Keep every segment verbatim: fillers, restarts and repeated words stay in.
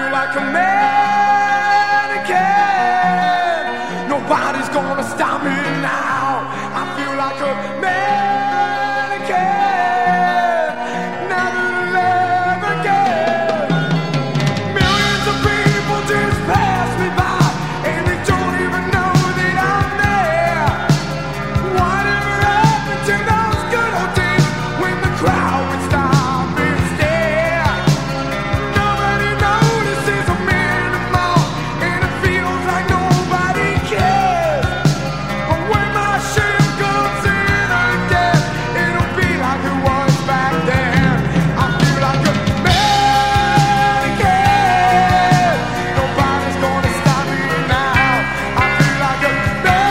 feel like a mannequin. Nobody's gonna stop me now. I feel like a mannequin. Never love again. Millions of people just pass me by, and they don't even know that I'm there. Whatever happened to those good old days when the crowd would stop and stare? Nobody notices a anymore, and it feels like nobody cares. But when my ship comes in again, it'll be like it was back then. I feel like a mannequin. Nobody's gonna stop me now. I feel like a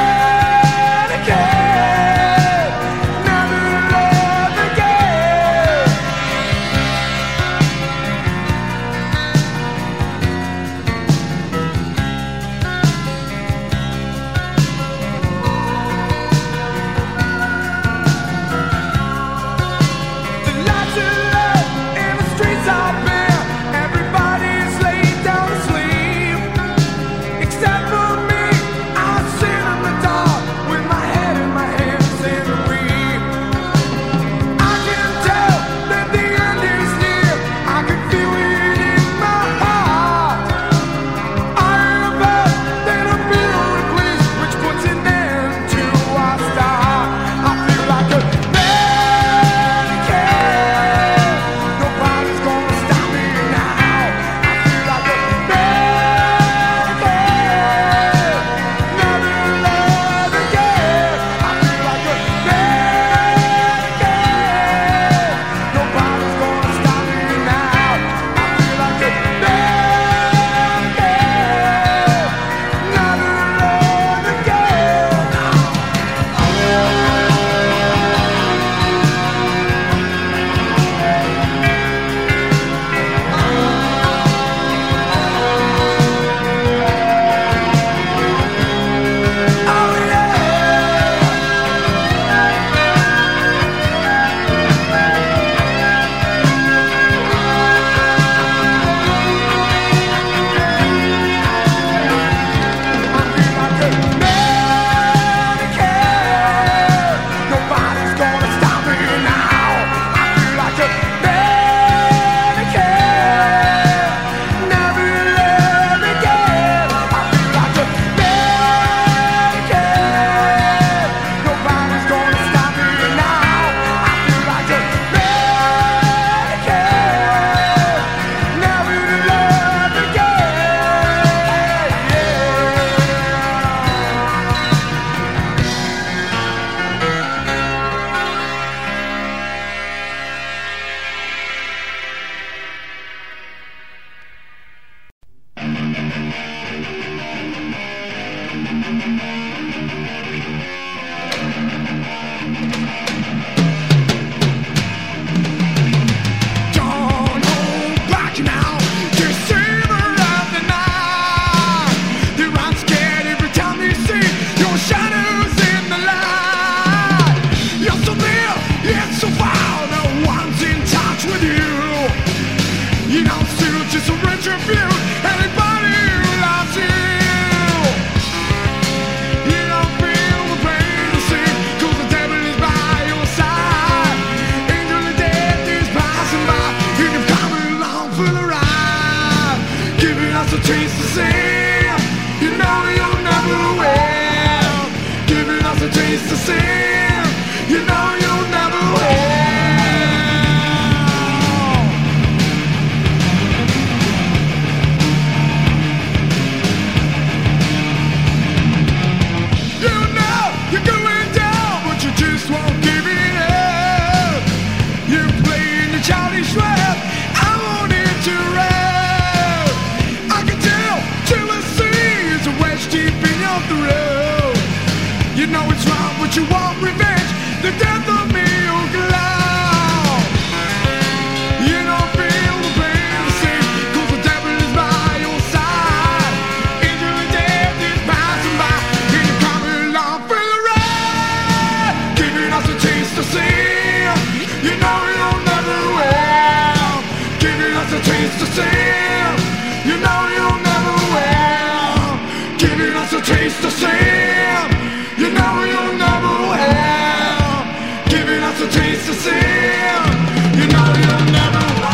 mannequin. Never love again. The lights are low and the streets are bare. Everybody's laid down to sleep, except for me. I sit in the dark with my head in my hands and weep. I can tell that the end is near. I can feel it in my heart. I am about that a mirror please, which puts an end to our start. I feel like a mannequin. Nobody's gonna stop me now. I feel like a mannequin. Never love again. I feel like a mannequin. Nobody's gonna stop me now. I feel like a mannequin. Never love again. Oh yeah. I feel like a mannequin. Nobody's gonna stop me now. I feel like a mannequin. Never love again. I feel like a mannequin. Nobody's gonna stop me now. I feel like a mannequin. Never love again. Don't hold back now. Deceiver of the night. They run scared every time they see your shadows in the light. You're so near, yet so far. No one's in touch with you. You don't still just retribute anybody who loves you. You don't feel the pain to see, 'cause the devil is by your side. Angel of death is passing by, and you're coming along for the ride, giving us a taste to see. You know you'll never win, giving us a taste to see. You know you'll never win. You know you're going down, but you just won't give it up. You're playing the childish rap. I want it to rap. I can tell jealousy is a wedge deep in your throat. You know it's wrong, but you want revenge. The death of me, oh God. You don't feel the pain to see, 'cause the devil is by your side. Angel of death is passing by, and you're coming along for the ride, giving us a taste to see. You know you'll never win, giving us a taste to see. You know you'll never will. Giving us a taste of sin. You know you'll never will. Giving us a taste of sin. You know you'll never will.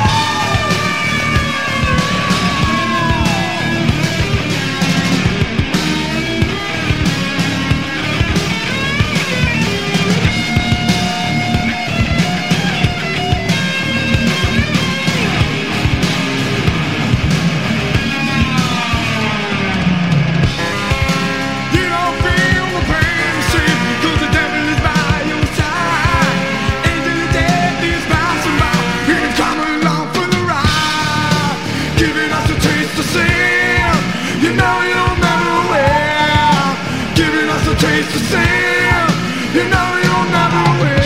Taste the sin, you know you'll never will.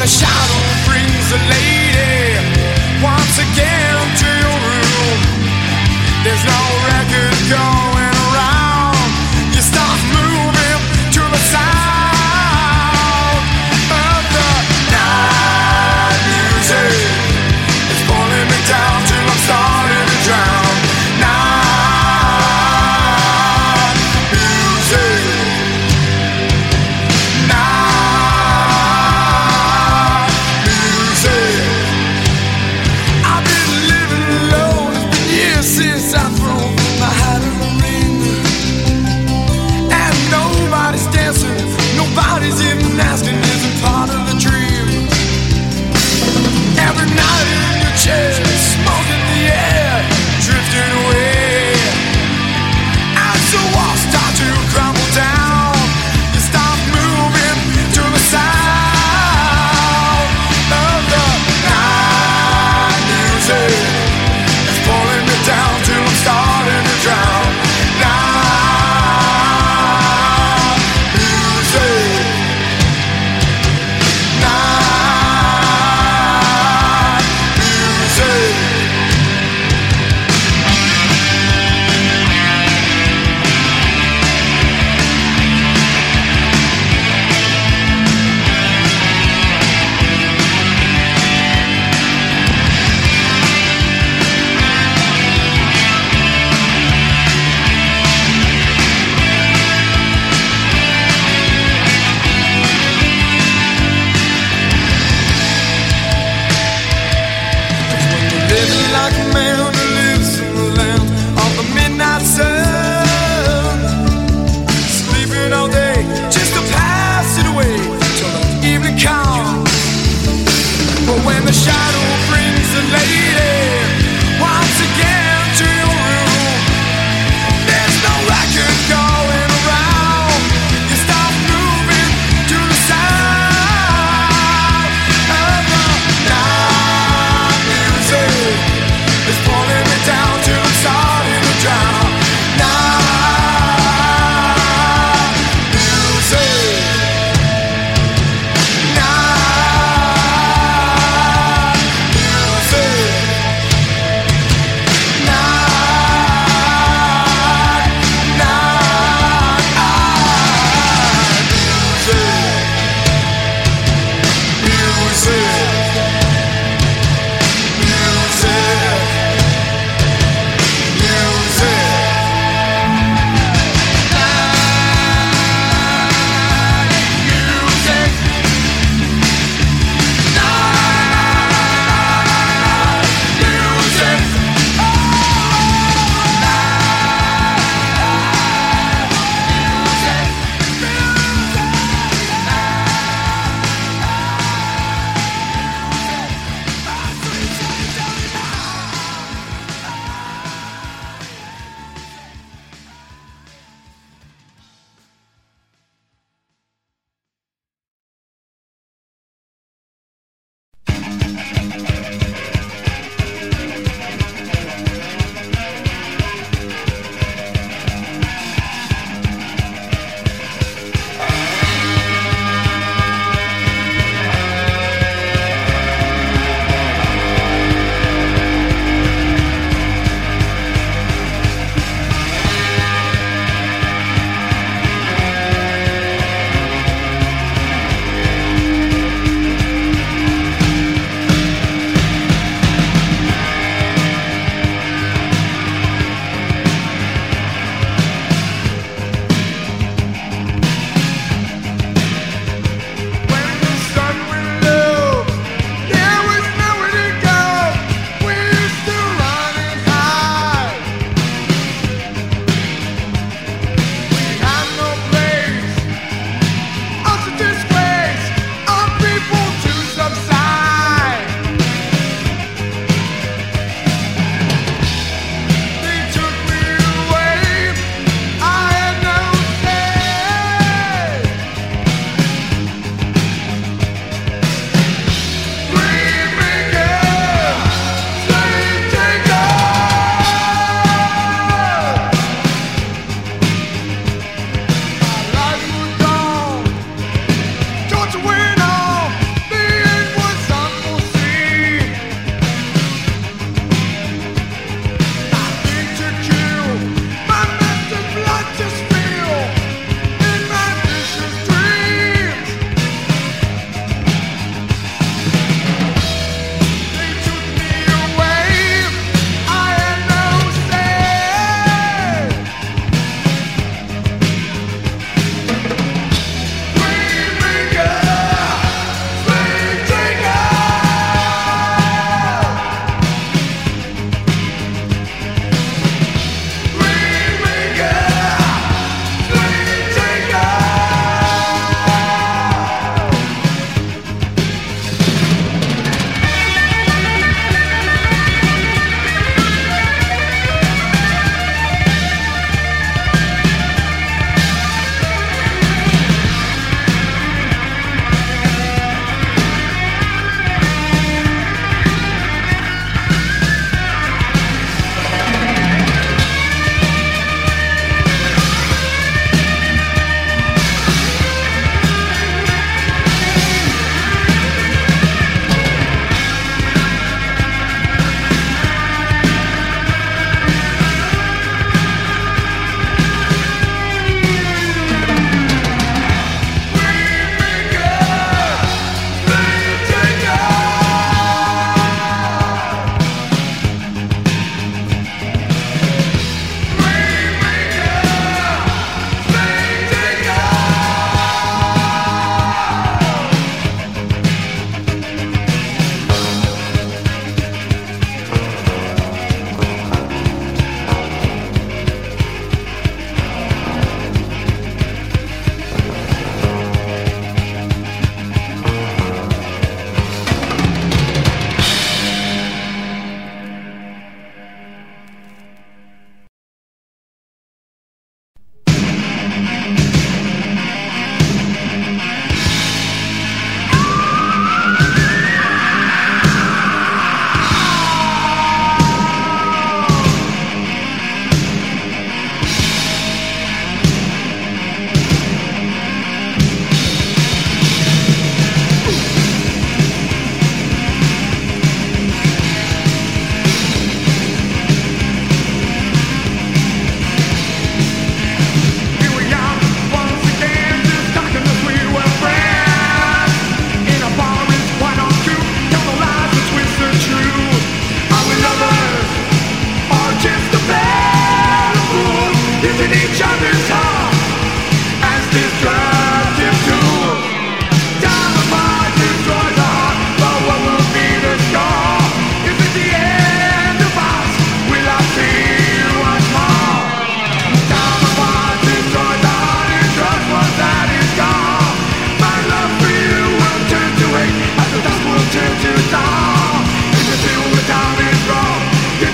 shadow brings the lady once again to your room. There's no record going around. You start moving to the sound of the night music. It's pulling me down till I'm starting to drown. Night music. Night music.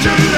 your